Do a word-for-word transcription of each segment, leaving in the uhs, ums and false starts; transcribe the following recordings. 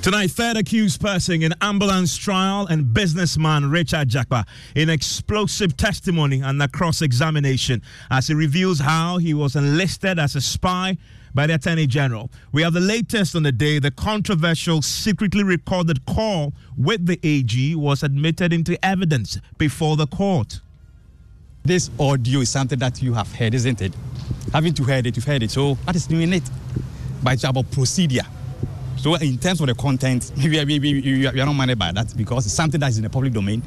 Tonight, third accused person in ambulance trial and businessman Richard Jakpa in explosive testimony and a cross-examination as he reveals how he was enlisted as a spy by the Attorney General. We have the latest on the day. The controversial secretly recorded call with the A G was admitted into evidence before the court. This audio is something that you have heard, isn't it? Haven't you heard it? You've heard it. So what is doing it? But it's about procedure. So in terms of the content, maybe, maybe we are not minded by that because it's something that is in the public domain.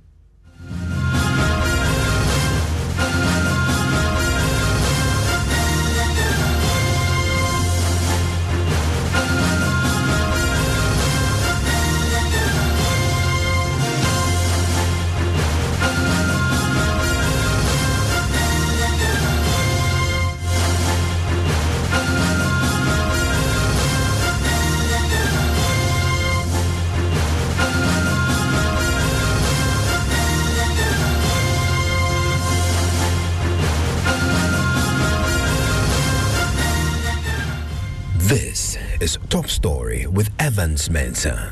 This is Top Story with Evans Mensah.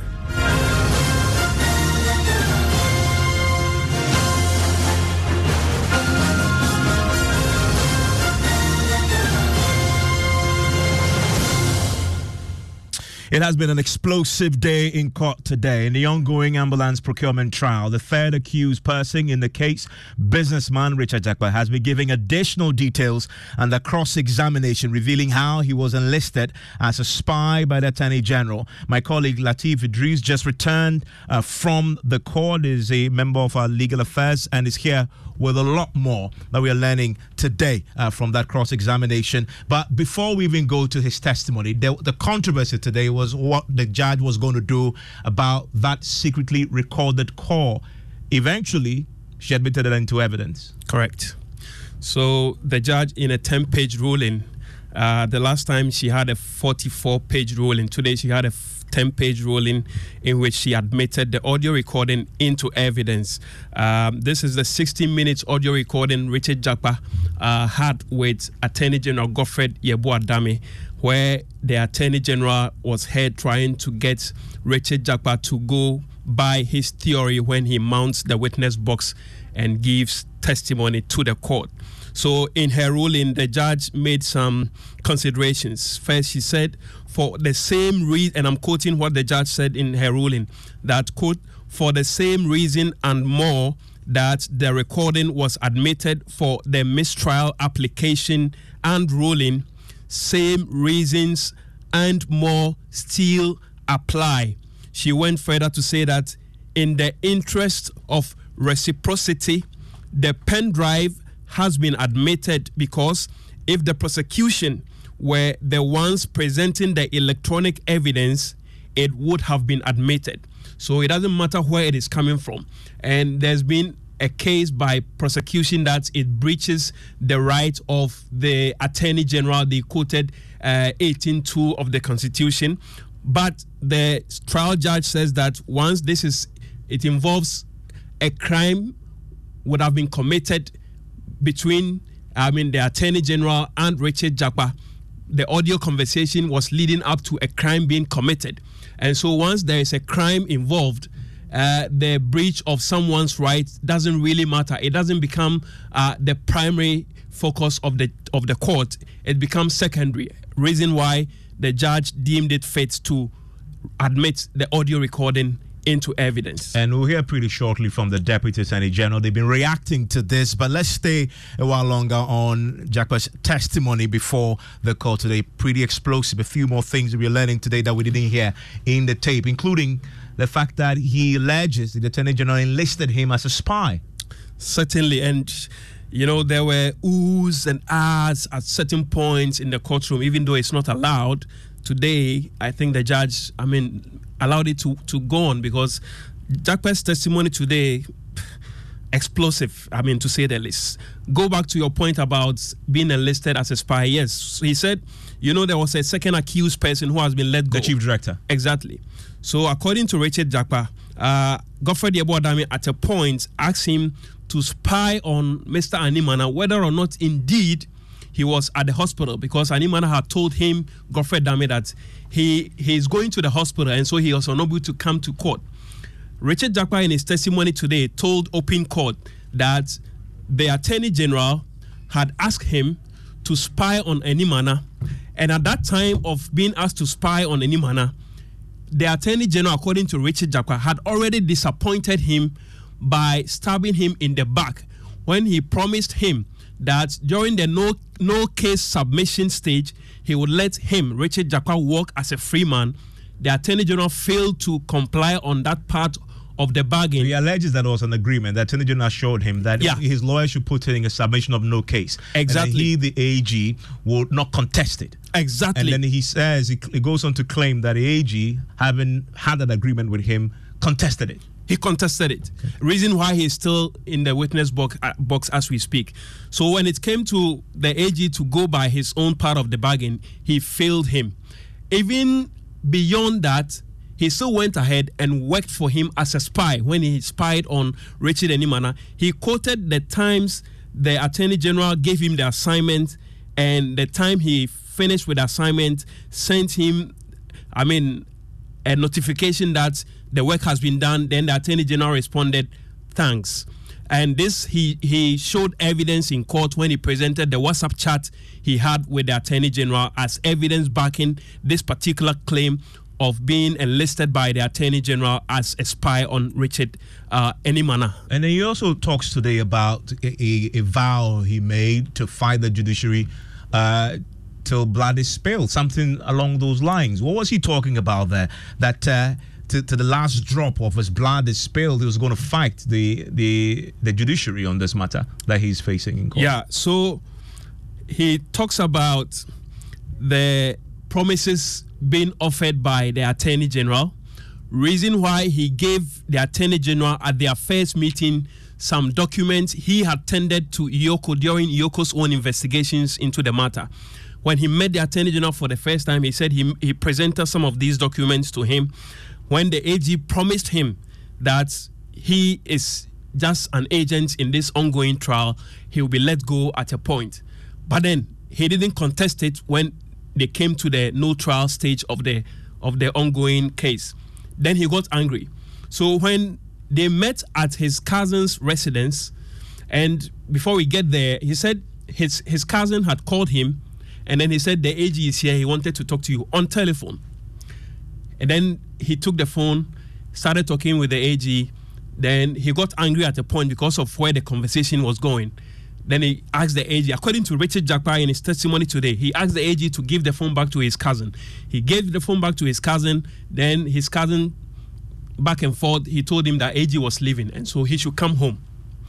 It has been an explosive day in court today in the ongoing ambulance procurement trial. The third accused person in the case, businessman Richard Jakpa, has been giving additional details and the cross-examination revealing how he was enlisted as a spy by the Attorney General. My colleague Latif Idris just returned uh, from the court, is a member of our legal affairs and is here with a lot more that we are learning today uh, from that cross-examination. But before we even go to his testimony, the, the controversy today was what the judge was going to do about that secretly recorded call. Eventually, she admitted it into evidence. Correct. So the judge, in a ten-page ruling, uh, the last time she had a forty-four-page ruling. Today she had a ten-page ruling in which she admitted the audio recording into evidence. Um, this is the sixty minutes audio recording Richard Jakpa uh, had with Attorney General Godfred Yeboah-Dame, where the Attorney General was heard trying to get Richard Jakpa to go by his theory when he mounts the witness box and gives testimony to the court. So in her ruling, the judge made some considerations. First, she said, for the same reason, and I'm quoting what the judge said in her ruling, that, quote, for the same reason and more that the recording was admitted for the mistrial application and ruling, same reasons and more still apply. She went further to say that in the interest of reciprocity, the pen drive has been admitted because if the prosecution were the ones presenting the electronic evidence, it would have been admitted. So it doesn't matter where it is coming from. And there's been a case by prosecution that it breaches the right of the Attorney General, the quoted uh, eighteen two of the Constitution. But the trial judge says that once this is, it involves a crime would have been committed between, I mean, the Attorney General and Richard Jakpa. The audio conversation was leading up to a crime being committed. And so once there is a crime involved, uh, the breach of someone's rights doesn't really matter. It doesn't become uh, the primary focus of the of the court. It becomes secondary. Reason why the judge deemed it fit to admit the audio recording into evidence. And we'll hear pretty shortly from the Deputy Attorney General. They've been reacting to this, but let's stay a while longer on Jakpa's testimony before the court today. Pretty explosive. A few more things that we're learning today that we didn't hear in the tape, including the fact that he alleges the Attorney General enlisted him as a spy. Certainly, and you know, there were oohs and ahs at certain points in the courtroom, even though it's not allowed. Today, I think the judge, I mean, allowed it to, to go on because Jakpa's testimony today, explosive, I mean, to say the least. Go back to your point about being enlisted as a spy. Yes, he said, you know, there was a second accused person who has been let go. The chief director. Exactly. So according to Richard Jakpa, uh, Godfred Yeboah-Dame at a point asked him to spy on Mister Animana whether or not indeed he was at the hospital because Animana had told him, Godfred Dame, that he he is going to the hospital, and so he was unable to come to court. Richard Jakpa, in his testimony today, told open court that the Attorney General had asked him to spy on Animana, and at that time of being asked to spy on Animana, the Attorney General, according to Richard Jakpa, had already disappointed him by stabbing him in the back when he promised him that during the no no case submission stage, he would let him, Richard Jakpa, work as a free man. The Attorney General failed to comply on that part of the bargain. He alleges that there was an agreement. The Attorney General assured him that yeah. his lawyer should put in a submission of no case. Exactly. And he, the A G, would not contest it. Exactly. And then he says, he, he goes on to claim that the A G, having had an agreement with him, contested it. He contested it. Okay. Reason why he's still in the witness box, uh, box as we speak. So when it came to the A G to go by his own part of the bargain, he failed him. Even beyond that, he still went ahead and worked for him as a spy when he spied on Richard Animana. He quoted the times the Attorney General gave him the assignment, and the time he finished with the assignment, sent him, I mean, a notification that the work has been done. Then the Attorney General responded, thanks. And this, he, he showed evidence in court when he presented the WhatsApp chat he had with the Attorney General as evidence backing this particular claim of being enlisted by the Attorney General as a spy on Richard uh, Animana. And then he also talks today about a, a, a vow he made to fight the judiciary uh, till blood is spilled, something along those lines. What was he talking about there? That uh, to, to the last drop of his blood is spilled, he was going to fight the, the, the judiciary on this matter that he's facing in court. Yeah, so he talks about the promises being offered by the Attorney General. Reason why he gave the Attorney General at their first meeting some documents he had tendered to Iyoko during Iyoko's own investigations into the matter. When he met the Attorney General for the first time, he said he, he presented some of these documents to him when the A G promised him that he is just an agent in this ongoing trial. He will be let go at a point. But then he didn't contest it when they came to the no trial stage of the of the ongoing case. Then he got angry. So when they met at his cousin's residence, and before we get there, he said his his cousin had called him, and then he said the A G is here, he wanted to talk to you on telephone. And then he took the phone, started talking with the A G. Then he got angry at a point because of where the conversation was going. Then he asked the A G, according to Richard Jakpa in his testimony today, he asked the A G to give the phone back to his cousin. He gave the phone back to his cousin. Then his cousin, back and forth, he told him that A G was leaving and so he should come home.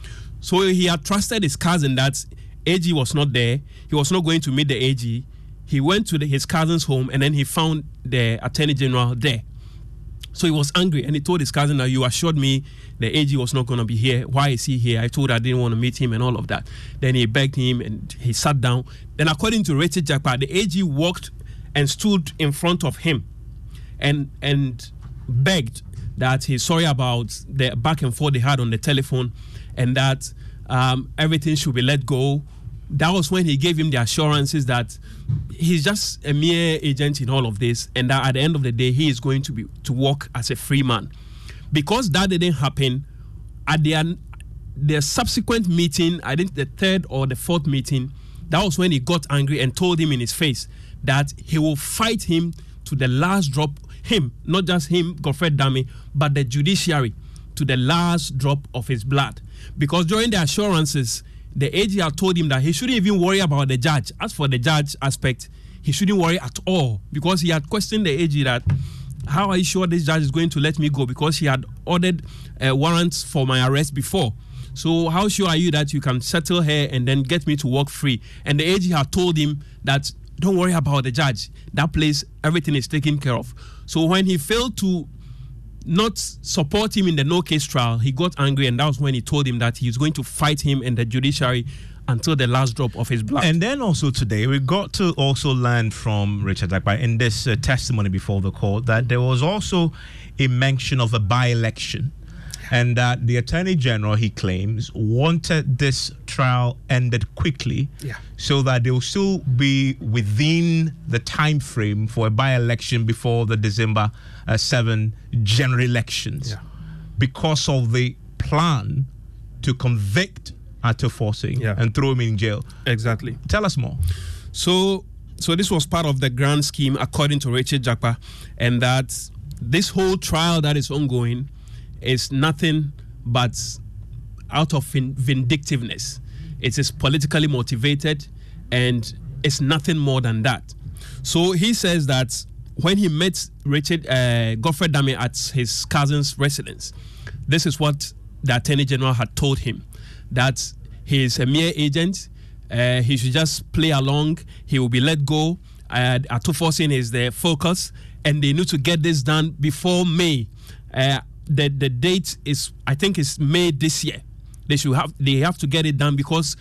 So he had trusted his cousin that A G was not there. He was not going to meet the A G. He went to the, his cousin's home, and then he found the Attorney General there. So he was angry, and he told his cousin that you assured me the A G was not going to be here. Why is he here? I told her I didn't want to meet him and all of that. Then he begged him, and he sat down. Then according to Richard Jakpa, the A G walked and stood in front of him and and begged that he's sorry about the back and forth they had on the telephone, and that um, everything should be let go. That was when he gave him the assurances that he's just a mere agent in all of this, and that at the end of the day, he is going to be to work as a free man. Because that didn't happen, at the, the subsequent meeting, I think the third or the fourth meeting, that was when he got angry and told him in his face that he will fight him to the last drop, him, not just him, Godfred Dame, but the judiciary to the last drop of his blood. Because during the assurances, the A G had told him that he shouldn't even worry about the judge. As for the judge aspect, he shouldn't worry at all, because he had questioned the A G that, how are you sure this judge is going to let me go? Because he had ordered uh, warrants for my arrest before. So how sure are you that you can settle her and then get me to walk free? And the A G had told him that, don't worry about the judge. That place, everything is taken care of. So when he failed to not support him in the no case trial, he got angry, and that was when he told him that he's going to fight him in the judiciary until the last drop of his blood. And then also today, we got to also learn from Richard Jakpa in this uh, testimony before the court that there was also a mention of a by-election and that the Attorney General, he claims, wanted this trial ended quickly, yeah. so that they will still be within the time frame for a by-election before the December uh, seventh general elections, yeah. because of the plan to convict Ato Forson yeah. and throw him in jail. Exactly. Tell us more. So, so this was part of the grand scheme, according to Richard Jakpa, and that this whole trial that is ongoing is nothing but out of vindictiveness. It is politically motivated, and it's nothing more than that. So he says that when he met Richard uh, Godfred Dame at his cousin's residence, this is what the Attorney General had told him, that he is a mere agent. Uh, he should just play along. He will be let go. Uh, Ato Forson is the focus, and they need to get this done before May. Uh, the the date is, I think, is May this year. They should have they have to get it done, because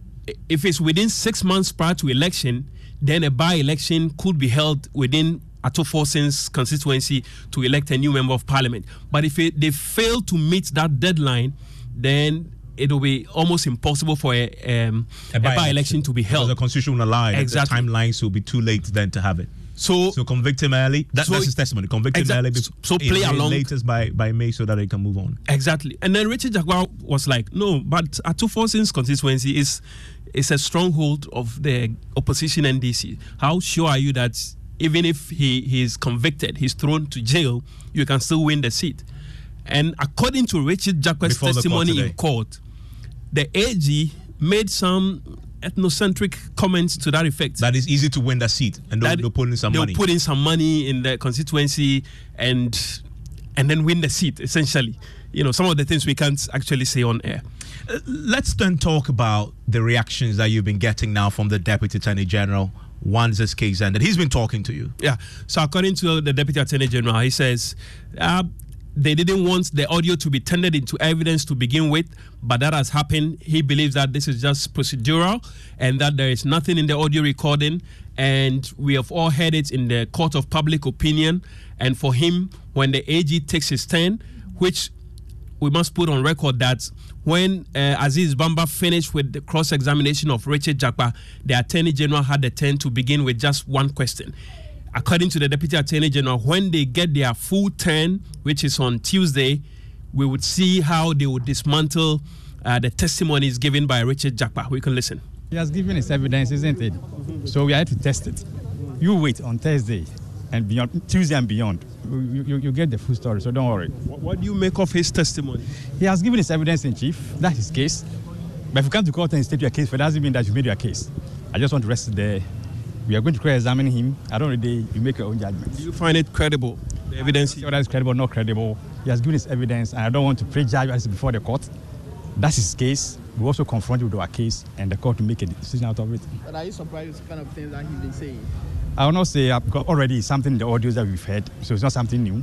if it's within six months prior to election, then a by-election could be held within Ato Forson's constituency to elect a new member of parliament. But if it, they fail to meet that deadline, then it will be almost impossible for a, um, a, a by-election to be held. Because the constitution will allow it. Exactly. The timelines will be too late then to have it. So, so convict him early. That, so that's his testimony. Convict him exa- early. So, so play along. Latest by, by May, so that they can move on. Exactly. And then Richard Jakpa was like, no, but Ato Forson's constituency is, is a stronghold of the opposition N D C. How sure are you that even if he, he is convicted, he's thrown to jail, you can still win the seat? And according to Richard Jakpa's Before testimony court in court, the A G made some ethnocentric comments to that effect. That is easy to win that seat, and they'll, they'll put in some they'll money. They'll put in some money in the constituency and and then win the seat, essentially. You know, some of the things we can't actually say on air. Uh, let's then talk about the reactions that you've been getting now from the Deputy Attorney General once this case ended. He's been talking to you. Yeah. So according to the Deputy Attorney General, he says, uh, they didn't want the audio to be tendered into evidence to begin with, but that has happened. He believes that this is just procedural and that there is nothing in the audio recording, and we have all heard it in the court of public opinion. And for him, when the A G takes his turn, which we must put on record that when uh, Aziz Bamba finished with the cross-examination of Richard Jakpa, the Attorney General had the turn to begin with just one question. According to the Deputy Attorney General, when they get their full turn, which is on Tuesday, we would see how they would dismantle uh, the testimonies given by Richard Jakpa. We can listen. He has given his evidence, isn't it? So we have to test it. You wait on Thursday and beyond, Tuesday and beyond. You, you, you get the full story, so don't worry. What, what do you make of his testimony? He has given his evidence in chief. That's his case. But if you come to court and state your case, it doesn't mean that you made your case. I just want to rest there. We are going to examine him. I don't really, you make your own judgment. Do you find it credible, the evidence? Whether it's credible or not credible, he has given his evidence, and I don't want to prejudge us before the court. That's his case. We also confront him with our case, and the court will make a decision out of it. But are you surprised with the kind of things that he's been saying? I will not say, uh, because already it's something in the audios that we've heard, so it's not something new.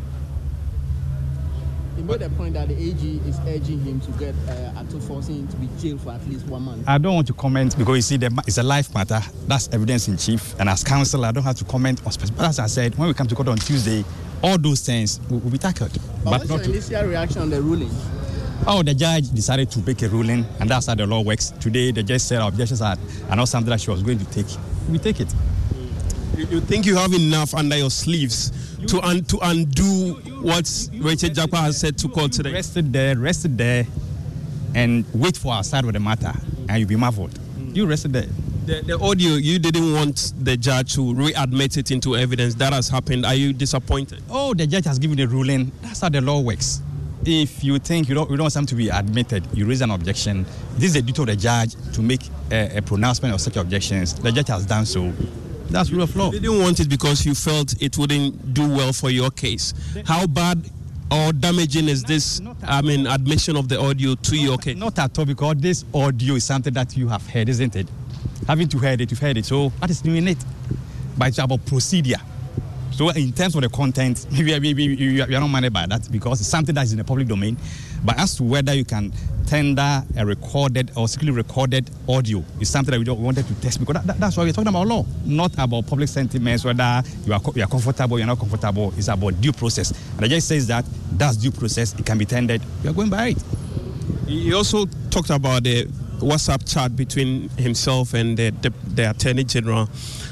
He made a point that the A G is urging him to get uh, Ato Forson to be jailed for at least one month. I don't want to comment because you see, the, it's a life matter. That's evidence in chief. And as counsel, I don't have to comment on specific. But as I said, when we come to court on Tuesday, all those things will, will be tackled. But, but what's not your to, initial reaction on the ruling? Oh, the judge decided to make a ruling, and that's how the law works. Today, the judge said our objections are, are not something that she was going to take. We take it. You, you think you have enough under your sleeves to un, to undo what Richard Jakpa has said to court today? Rested there, rested there, and wait for our side of the matter, and you'll be marveled. Mm. You rested there. The, the audio, you didn't want the judge to readmit it into evidence. That has happened. Are you disappointed? Oh, the judge has given a ruling. That's how the law works. If you think you don't, you don't want something to be admitted, you raise an objection. This is the duty of the judge to make a, a pronouncement of such objections. The judge has done so. That's rule of law. You didn't want it because you felt it wouldn't do well for your case. How bad or damaging is this, I mean, admission of the audio to your case? Not at all, because this audio is something that you have heard, isn't it? Having to heard it, you've heard it. So that is new in it. But it's about procedure. So in terms of the content, maybe, maybe you are not minded by that because it's something that is in the public domain. But as to whether you can tender a recorded or secretly recorded audio is something that we, don't, we wanted to test because that, that, that's why we're talking about law, not about public sentiments, whether you are, you are comfortable, you're not comfortable. It's about due process. And the judge says that that's due process. It can be tendered. We are going by it. He also talked about the WhatsApp chat between himself and the, the, the Attorney General.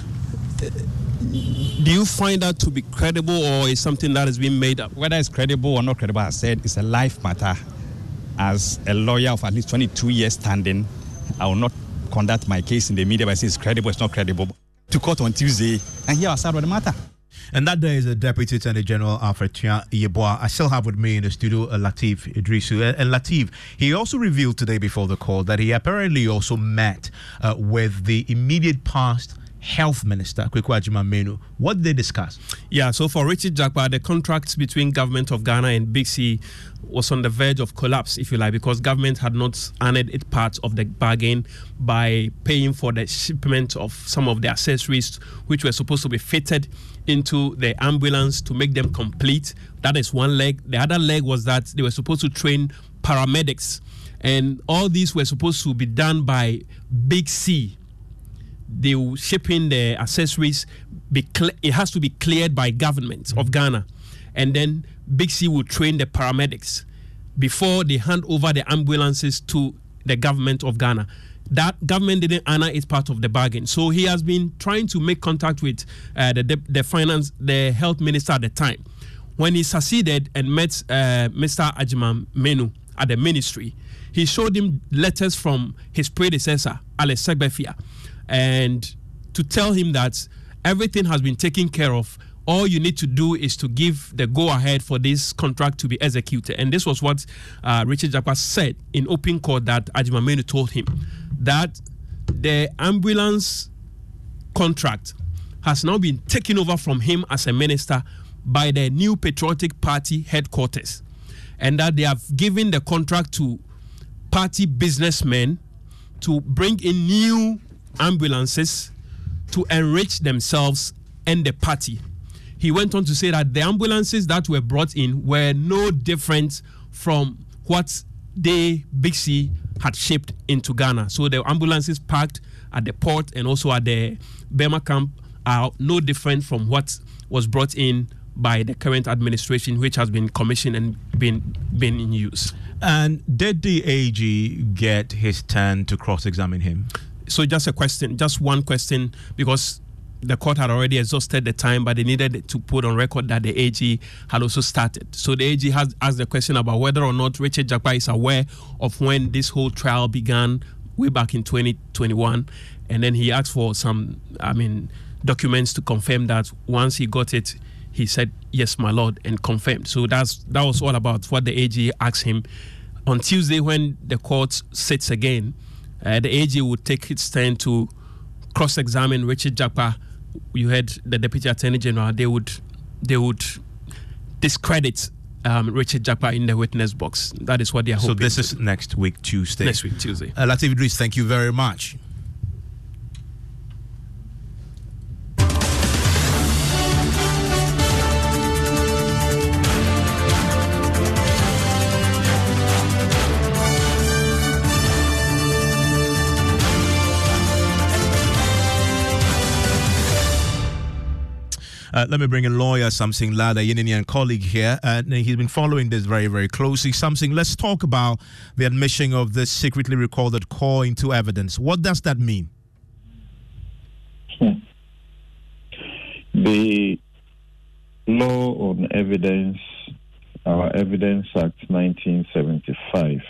Do you find that to be credible or is something that has been made up? Whether it's credible or not credible, I said it's a life matter. As a lawyer of at least twenty-two years standing, I will not conduct my case in the media by saying it's credible, it's not credible. To court on Tuesday and hear our side of the matter. And that day is the Deputy Attorney General Alfred Tua Yeboah. I still have with me in the studio uh, Lateef Idrisu. Uh, and Lateef, he also revealed today before the call that he apparently also met uh, with the immediate past Health Minister, Kwaku Agyeman-Manu. What did they discuss? Yeah, so for Richard Jakpa, the contract between Government of Ghana and Big C was on the verge of collapse, if you like, because government had not honored its part of the bargain by paying for the shipment of some of the accessories which were supposed to be fitted into the ambulance to make them complete. That is one leg. The other leg was that they were supposed to train paramedics, and all these were supposed to be done by Big C. They will ship in the accessories. Be cl- it has to be cleared by government mm-hmm. of Ghana, and then Big C will train the paramedics before they hand over the ambulances to the government of Ghana. That government didn't honor its part of the bargain, so he has been trying to make contact with uh, the, the the finance, the health minister at the time. When he succeeded and met uh, Mister Agyeman-Manu at the ministry, he showed him letters from his predecessor, Alex Segbefia, and to tell him that everything has been taken care of. All you need to do is to give the go-ahead for this contract to be executed. And this was what uh, Richard Jakpa said in open court, that Agyeman-Manu told him that the ambulance contract has now been taken over from him as a minister by the New Patriotic Party headquarters, and that they have given the contract to party businessmen to bring in new ambulances to enrich themselves and the party. He went on to say that the ambulances that were brought in were no different from what they, Big C, had shipped into Ghana. So the ambulances parked at the port and also at the Burma camp are no different from what was brought in by the current administration, which has been commissioned and been, been in use. And did the A G get his turn to cross-examine him? So just a question, just one question, because the court had already exhausted the time, but they needed to put on record that the A G had also started. So the A G has asked the question about whether or not Richard Jakpa is aware of when this whole trial began way back in twenty twenty-one. And then he asked for some, I mean, documents to confirm that. Once he got it, he said, yes, my lord, and confirmed. So that's that was all about what the A G asked him. On Tuesday, when the court sits again, uh, the A G would take its turn to cross-examine Richard Jakpa. You heard the Deputy Attorney General. They would, they would discredit um, Richard Jakpa in the witness box. That is what they are hoping. So this is next week, Tuesday. Next week, Tuesday. Uh, Lateef Idris, thank you very much. Uh, let me bring in lawyer Samson Lada, Yininian colleague here. Uh, he's been following this very, very closely. Samson, let's talk about the admission of this secretly recorded call into evidence. What does that mean? Hmm. The law on evidence, our Evidence Act nineteen seventy-five,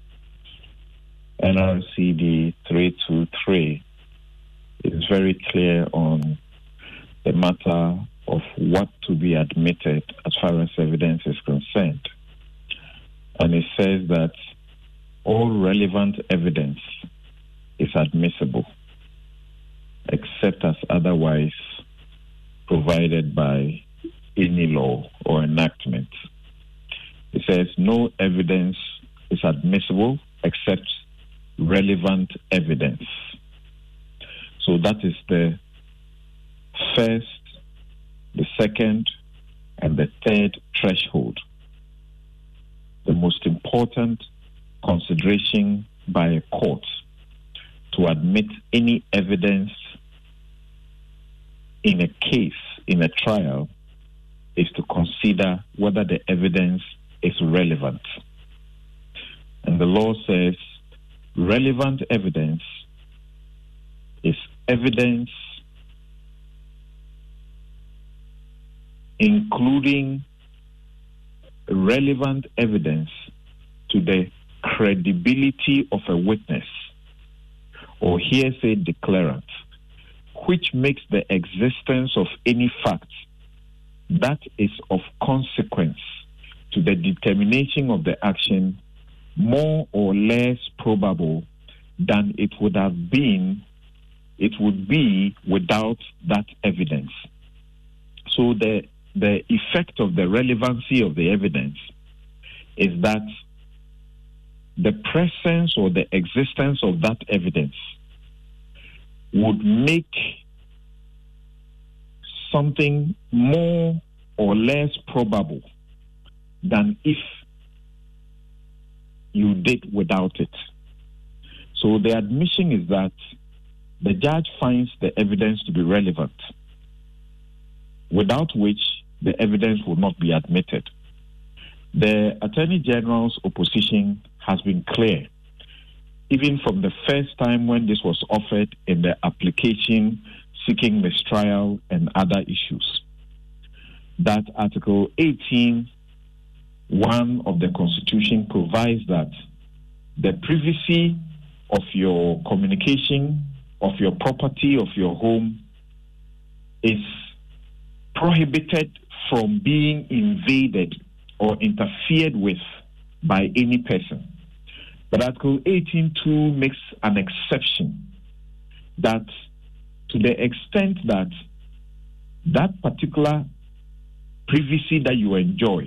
N R C D three two three, is very clear on the matter of what to be admitted as far as evidence is concerned. And it says that all relevant evidence is admissible except as otherwise provided by any law or enactment. It says no evidence is admissible except relevant evidence. So that is the first the second, and the third threshold. The most important consideration by a court to admit any evidence in a case, in a trial, is to consider whether the evidence is relevant. And the law says relevant evidence is evidence including relevant evidence to the credibility of a witness or hearsay declarant, which makes the existence of any fact that is of consequence to the determination of the action more or less probable than it would have been, it would be without that evidence. So the, the effect of the relevancy of the evidence is that the presence or the existence of that evidence would make something more or less probable than if you did without it. So the admission is that the judge finds the evidence to be relevant, without which the evidence will not be admitted. The Attorney General's opposition has been clear, even from the first time when this was offered in the application seeking mistrial and other issues, that Article eighteen, one of the Constitution provides that the privacy of your communication, of your property, of your home is prohibited from being invaded or interfered with by any person. But Article eighteen two makes an exception that to the extent that that particular privacy that you enjoy,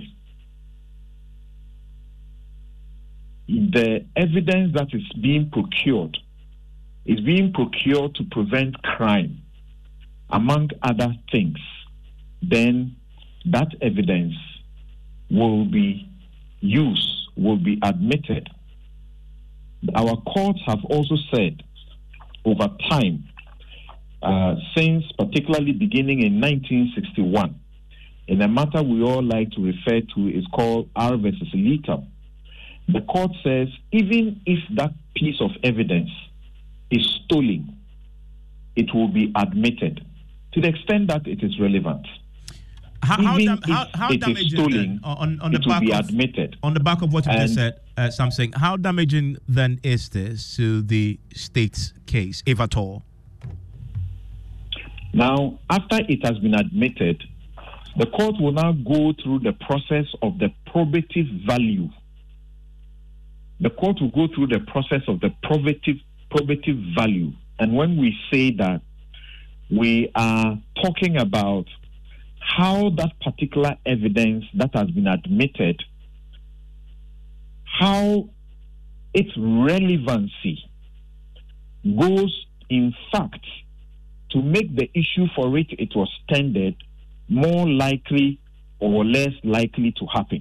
the evidence that is being procured is being procured to prevent crime, among other things, then that evidence will be used, will be admitted. Our courts have also said over time, uh, since particularly beginning in nineteen sixty-one, in a matter we all like to refer to is called R versus Leatham, the court says even if that piece of evidence is stolen, it will be admitted to the extent that it is relevant. How, how, even dam- how, how if it damaging is stolen, on, on the it will back be of, admitted. On the back of what you And just said, uh, something, how damaging then is this to the state's case, if at all? Now, after it has been admitted, the court will now go through the process of the probative value. The court will go through the process of the probative, probative value. And when we say that, we are talking about how that particular evidence that has been admitted, how its relevancy goes, in fact, to make the issue for which it was tendered more likely or less likely to happen.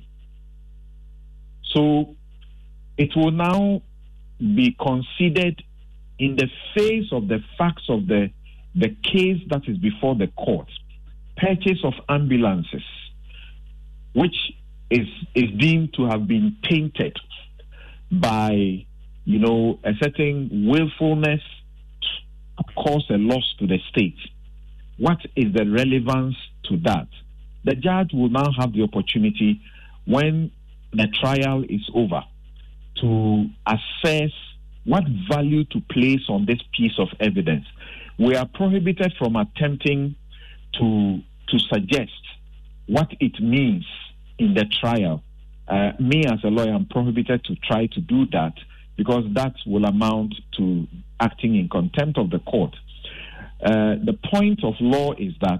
So it will now be considered in the face of the facts of the, the case that is before the court. Purchase of ambulances, which is, is deemed to have been tainted by, you know, a certain willfulness to cause a loss to the state. What is the relevance to that? The judge will now have the opportunity, when the trial is over, to assess what value to place on this piece of evidence. We are prohibited from attempting to to suggest what it means in the trial. Uh, me as a lawyer, I'm prohibited to try to do that because that will amount to acting in contempt of the court. Uh, the point of law is that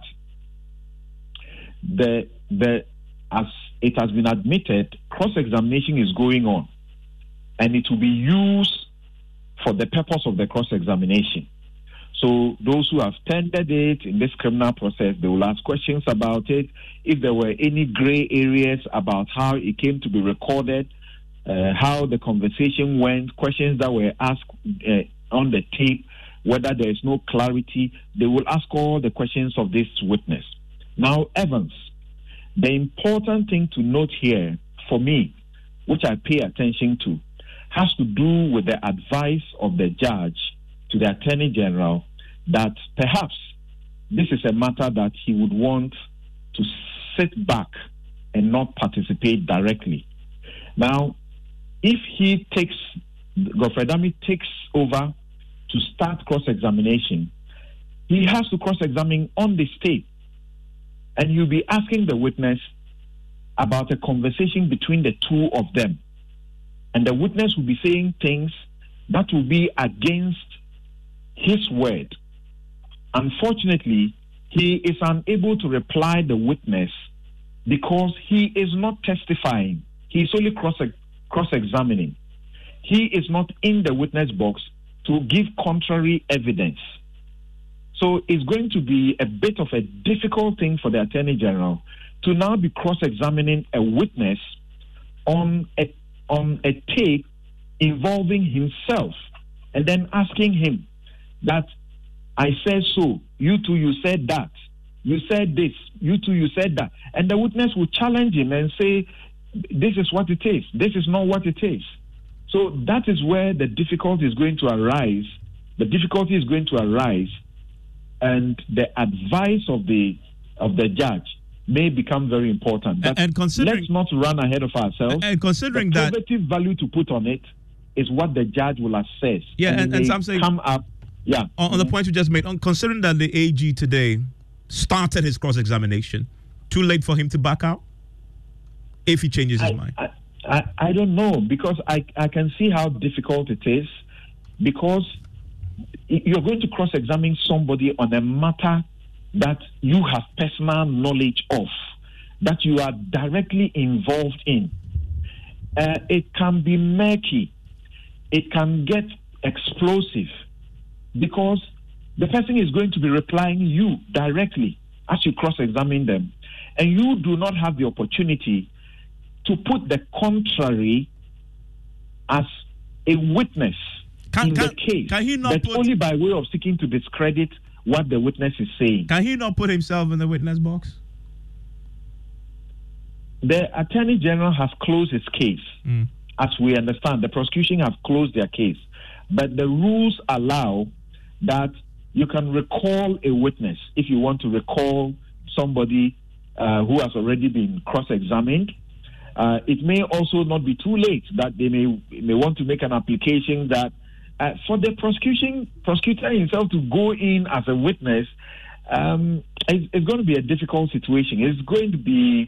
the the as it has been admitted, cross-examination is going on, and it will be used for the purpose of the cross-examination. So those who have tendered it in this criminal process, they will ask questions about it. If there were any gray areas about how it came to be recorded, uh, how the conversation went, questions that were asked uh, on the tape, whether there is no clarity, they will ask all the questions of this witness. Now, Evans, the important thing to note here for me, which I pay attention to, has to do with the advice of the judge to the Attorney General that perhaps this is a matter that he would want to sit back and not participate directly. Now, if he takes, Godfred Dame takes over to start cross-examination, he has to cross-examine on the state. And you'll be asking the witness about a conversation between the two of them. And the witness will be saying things that will be against his word. Unfortunately, he is unable to reply the witness because he is not testifying. He is only cross cross-examining. He is not in the witness box to give contrary evidence. So it's going to be a bit of a difficult thing for the Attorney General to now be cross-examining a witness on a, on a tape involving himself and then asking him that, I said so, you two, you said that, you said this, you two, you said that. And the witness will challenge him and say, this is what it is, this is not what it is. So that is where the difficulty is going to arise. The difficulty is going to arise, and the advice of the of the judge may become very important. But and considering, let's not run ahead of ourselves. And considering the that probative value to put on it is what the judge will assess. Yeah, and, and, and some say come up. Yeah, on, on the point you just made. On considering that the A G today started his cross-examination, too late for him to back out if he changes his I, mind. I, I, I don't know, because I, I can see how difficult it is, because you're going to cross-examine somebody on a matter that you have personal knowledge of, that you are directly involved in. Uh, it can be murky. It can get explosive, because the person is going to be replying you directly as you cross-examine them, and you do not have the opportunity to put the contrary as a witness can, in can, the case, can he not but put, only by way of seeking to discredit what the witness is saying. Can he not put himself in the witness box? The Attorney General has closed his case. Mm. As we understand, the prosecution have closed their case. But the rules allow that you can recall a witness if you want to recall somebody uh, who has already been cross-examined. Uh, it may also not be too late that they may may want to make an application that uh, for the prosecution prosecutor himself to go in as a witness, um, it's, it's going to be a difficult situation. It's going to be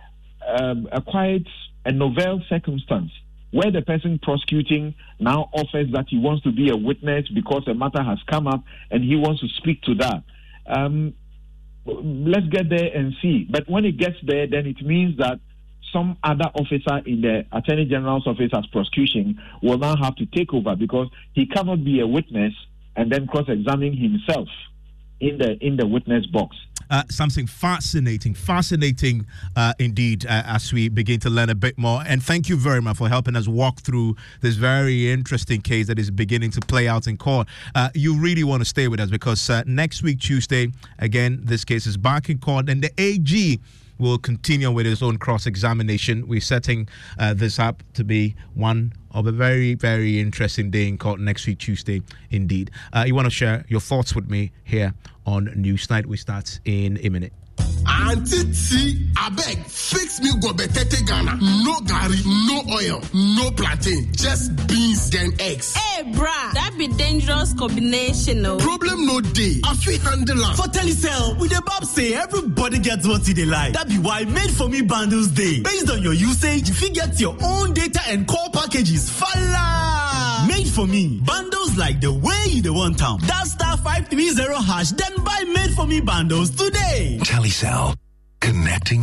um, a quite a novel circumstance where the person prosecuting now offers that he wants to be a witness because a matter has come up and he wants to speak to that. Um, let's get there and see. But when it gets there, then it means that some other officer in the Attorney General's office as prosecution will now have to take over, because he cannot be a witness and then cross-examine himself in the in the witness box. Uh, something fascinating, fascinating uh, indeed, uh, as we begin to learn a bit more. And thank you very much for helping us walk through this very interesting case that is beginning to play out in court. Uh, you really want to stay with us, because uh, next week, Tuesday, again, this case is back in court, and the A G will continue with his own cross-examination. We're setting uh, this up to be one of a very, very interesting day in court next week, Tuesday, indeed. Uh, you want to share your thoughts with me here on Newsnight? We start in a minute. Auntie T, I beg, fix me go betete Ghana. No gari, no oil, no plantain, just beans and eggs. Hey, brah, that be dangerous combination, no. Problem no day. I feel handle am. For Telecel, with the Bob say everybody gets what they like. That be why Made For Me bundles day. Based on your usage, you get your own data and call packages. Fala! Made For Me bundles like the way you want them. That star five three zero hash, then buy Made For Me bundles today. Telecel, connecting